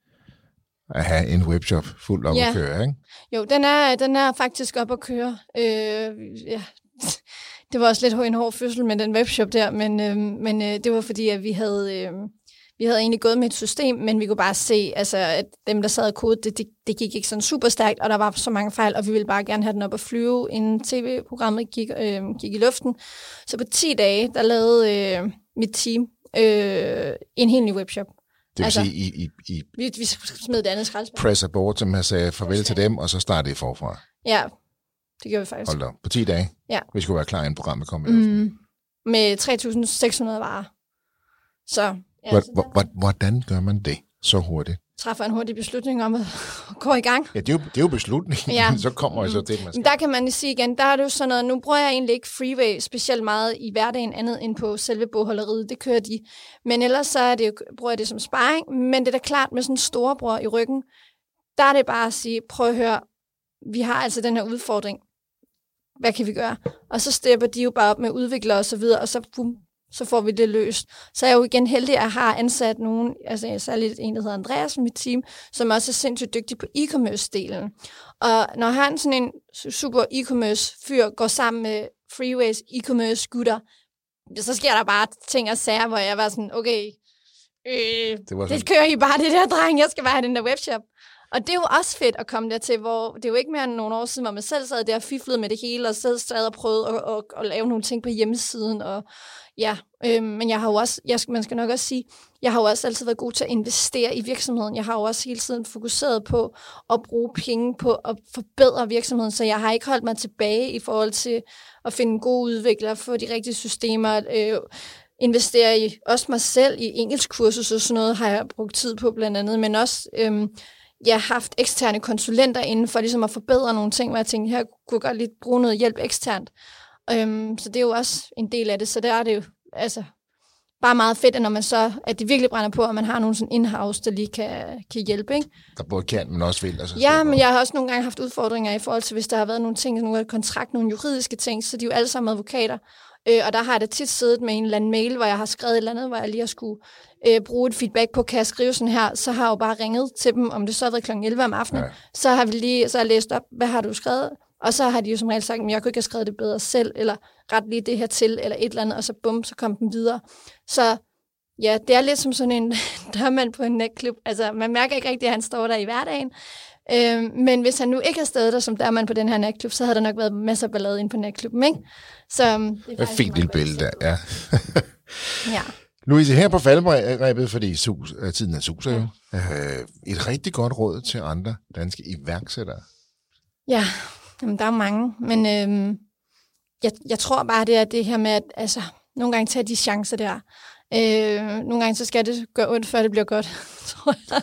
at have en webshop fuldt op Ja. at køre, ikke? Jo, den er, den er faktisk op at køre. Øh, ja. Det var også lidt en hård fødsel med den webshop der, men, øh, men øh, det var fordi, at vi havde, øh, vi havde egentlig gået med et system, men vi kunne bare se, altså, at dem, der sad og kodede, det, det, det gik ikke sådan super stærkt, og der var så mange fejl, og vi ville bare gerne have den op at flyve, inden tv-programmet gik, øh, gik i luften. Så på ti dage, der lavede øh, mit team øh, en helt ny webshop. Det vil Altså, sige, I, I, I Vi, vi smed det andet skraldespand. press abort, som har sagt farvel til dem, og så startede I forfra. Ja, det gjorde vi faktisk. Hold da, på ti dage. Ja. Vi skulle være klar, inden programmet kom i luften. Mm, med tre tusind seks hundrede varer. Så, ja, Hvor- så hvor- hvor- Hvordan gør man det så hurtigt? træffer en hurtig beslutning om at gå i gang. Ja, det er jo, det er jo beslutningen. Ja. Så kommer I så til, man skal. Men der kan man lige sige igen, der er det jo sådan noget, nu bruger jeg egentlig ikke Freeway specielt meget i hverdagen andet end på selve bogholderiet, det kører de. Men ellers så er det jo, bruger jeg det som sparring, men det er da klart med sådan en storebror i ryggen, der er det bare at sige, prøv at høre, vi har altså den her udfordring, hvad kan vi gøre? Og så stepper de jo bare op med udviklere og så videre, og så, bum, så får vi det løst. Så er jeg jo igen heldig, at jeg har ansat nogen, altså særligt en, der hedder Andreas i mit team, som også er sindssygt dygtig på e-commerce-delen. Og når han sådan en super e-commerce-fyr går sammen med Freeways e-commerce-gutter, så sker der bare ting og sager, hvor jeg var sådan, okay, øh, Det var sådan- det kører I bare det der, dreng, jeg skal bare have den der webshop. Og det er jo også fedt at komme dertil, hvor det er jo ikke mere end nogle år siden, hvor man selv sad der og fiflede med det hele, og selv sad og prøvede at, at, at lave nogle ting på hjemmesiden. Og, ja, øh, men jeg har jo også, jeg, man skal nok også sige, jeg har jo også altid været god til at investere i virksomheden. Jeg har jo også hele tiden fokuseret på at bruge penge på at forbedre virksomheden, så jeg har ikke holdt mig tilbage i forhold til at finde gode udviklere, få de rigtige systemer, øh, investere i også mig selv i engelskkursus og sådan noget, har jeg brugt tid på blandt andet, men også øhm, jeg har haft eksterne konsulenter inden for ligesom at forbedre nogle ting, hvor jeg tænkte, her kunne jeg godt lige bruge noget hjælp eksternt. Øhm, så det er jo også en del af det, så der er det jo altså bare meget fedt, at når man så, at det virkelig brænder på, at man har nogen sådan in-house, der lige kan, kan hjælpe, ikke? Der både kan, men også vil. Altså, Ja, men jeg har også nogle gange haft udfordringer i forhold til, hvis der har været nogle ting, nogle kontrakt, nogle juridiske ting, så de er jo alle sammen advokater. Øh, og der har jeg da tit siddet med en eller anden mail, hvor jeg har skrevet et eller andet, hvor jeg lige har skulle øh, bruge et feedback på, kan jeg skrive sådan her, så har jeg jo bare ringet til dem, om det så har været klokken elleve om aftenen, Ja. så har vi lige, så har jeg læst op, hvad har du skrevet? Og så har de jo som regel sagt, at jeg kunne ikke have skrevet det bedre selv, eller ret lige det her til, eller et eller andet, og så bum, så kom den videre. Så ja, det er lidt som sådan en dørmand på en natklub. Altså, man mærker ikke rigtigt, at han står der i hverdagen. Øhm, men hvis han nu ikke har stået der som dørmand på den her natklub, så havde der nok været masser af ballade inde på natklubben, ikke? Så øhm, det er Et faktisk fint meget lille godt. billede der, ja. Ja. Louise, her på faldrebet, fordi sus, øh, tiden er suser jo, øh, et rigtig godt råd til andre danske iværksættere. Ja, jamen, der er mange, men øhm, jeg, jeg tror bare, det er det her med, at altså, nogle gange tage de chancer der. Øh, nogle gange så skal det gøre ondt, før det bliver godt, tror jeg.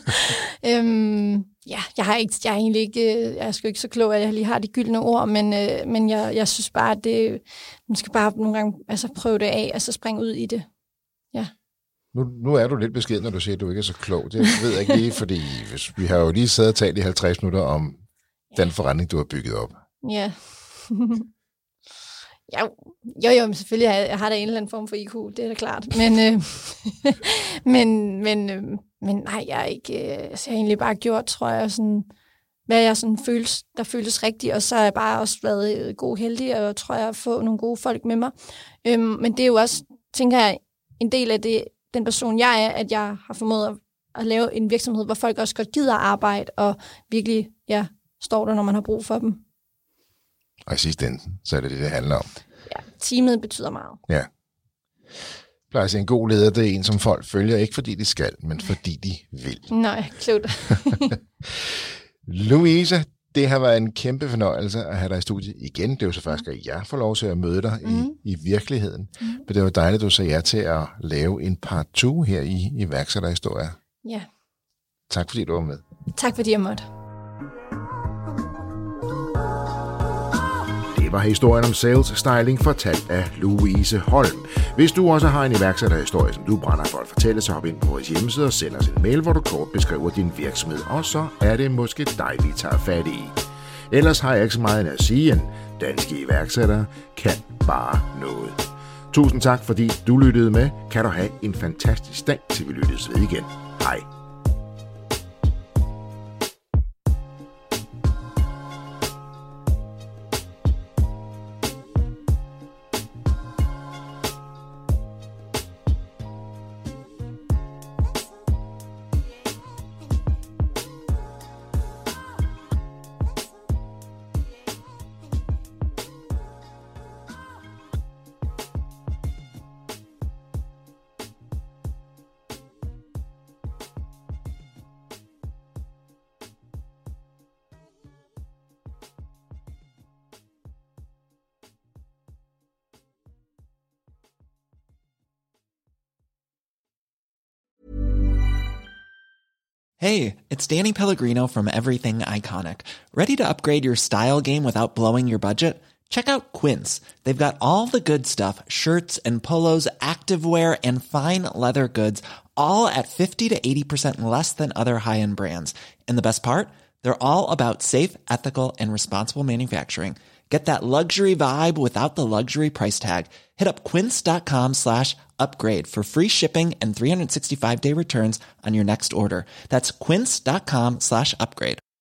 øhm, ja, jeg har ikke, jeg er egentlig ikke, jeg er sgu ikke så klog, at jeg lige har de gyldne ord, men, øh, men jeg, jeg synes bare, at det, man skal bare nogle gange altså, prøve det af, og så springe ud i det. Ja. Nu, nu er du lidt beskeden, når du siger, at du ikke er så klog. Det ved jeg ikke lige, fordi hvis, vi har jo lige siddet og talt i halvtreds minutter om den forretning, du har bygget op. Ja. Jo, jo, jo, men selvfølgelig har jeg, jeg har da en eller anden form for I Q, det er da klart. Men, øh, men, men, øh, men nej, jeg har ikke, øh, altså, jeg har egentlig bare gjort, tror jeg, sådan, hvad jeg sådan føles, der føles rigtigt, og så har jeg bare også været god heldig, og tror jeg, at få nogle gode folk med mig. Øhm, men det er jo også, tænker jeg, en del af det, den person jeg er, at jeg har formået at, at lave en virksomhed, hvor folk også godt gider arbejde, og virkelig, ja, står der, når man har brug for dem. Og i sidste ende, så er det det, det handler om. Ja, teamet betyder meget. Ja. Jeg plejer at sige, en god leder, det er en, som folk følger, ikke fordi de skal, men fordi de vil. Nej, klogt. Louise, det har været en kæmpe fornøjelse at have dig i studiet igen. Det er jo så faktisk, at jeg får lov til at møde dig mm. i, i virkeligheden. Mm. Men det var dejligt, at du sagde ja til at lave en part to her i iværksætterhistorier. Ja. Tak fordi du var med. Tak fordi jeg måtte. Det var historien om sales styling fortalt af Louise Holm. Hvis du også har en iværksætterhistorie, som du brænder for at fortælle, så hop ind på vores hjemmeside og send os en mail, hvor du kort beskriver din virksomhed, og så er det måske dig, vi tager fat i. Ellers har jeg ikke så meget at sige, end danske iværksættere kan bare noget. Tusind tak, fordi du lyttede med. Kan du have en fantastisk dag, til vi lyttes ved igen. Hej. Hey, it's Danny Pellegrino from Everything Iconic. Ready to upgrade your style game without blowing your budget? Check out Quince. They've got all the good stuff, shirts and polos, activewear, and fine leather goods, all at fifty to eighty percent less than other high-end brands. And the best part? They're all about safe, ethical, and responsible manufacturing. Get that luxury vibe without the luxury price tag. Hit up quince.com slash upgrade for free shipping and three sixty-five day returns on your next order. That's quince.com slash upgrade.